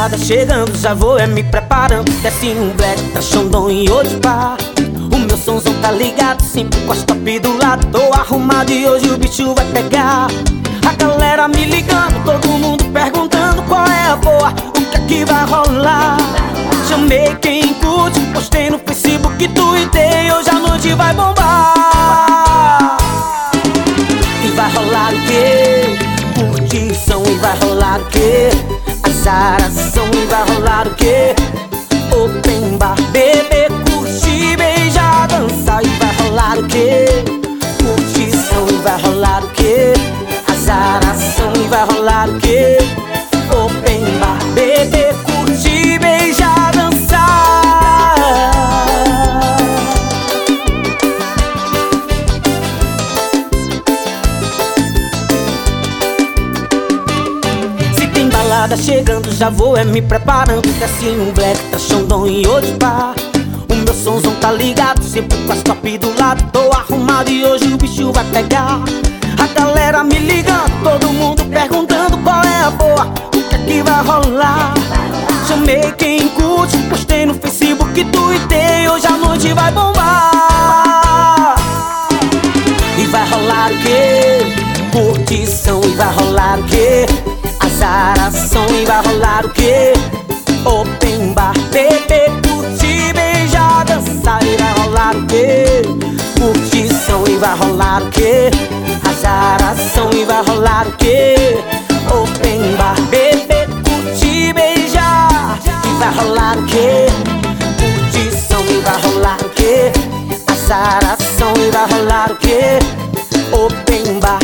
balada chegando, já vou me preparando. Desce um black, tá Xandão e outro pá. O meu somzão tá ligado, sempre com as top do lado. Tô arrumado e hoje o bicho vai pegar. A galera me ligando, todo mundo perguntando qual é a boa, o que é que vai rolar. Chamei quem curte, postei no Facebook, tuitei, hoje a noite vai bombar. E vai rolar o quê? Curtição. E vai rolar o quê? Azaração. E vai rolar o quê? Open bar, beber, curtir, beijar, dançar. E vai rolar o quê? Curtição. E vai rolar o quê? Azaração. E vai rolar o quê? Open bar, beber, curtir, beijar, dançar. Se tem balada chegando, já vou me preparando. Desce um black, tá Xandão e outro pá. O meu somzão tá ligado, sempre com as top do lado. Tô arrumado e hoje o bicho vai pegar. A galera me ligando, todo mundo perguntando qual é a boa, o que é que vai rolar. Chamei quem curte, postei no Facebook, tuitei, hoje a noite vai bombar. E vai rolar o quê? Curtição. E vai rolar o quê? Azaração. E vai rolar o quê? Open bar, beber, curtir, beijar, dançar. E vai rolar o quê? Curtição. E vai rolar o quê? Azaração. E vai rolar o quê? Open bar, beber, curtir, beijar. E vai rolar o quê? Curtição. E vai rolar o quê? Azaração. E vai rolar o quê? Open bar,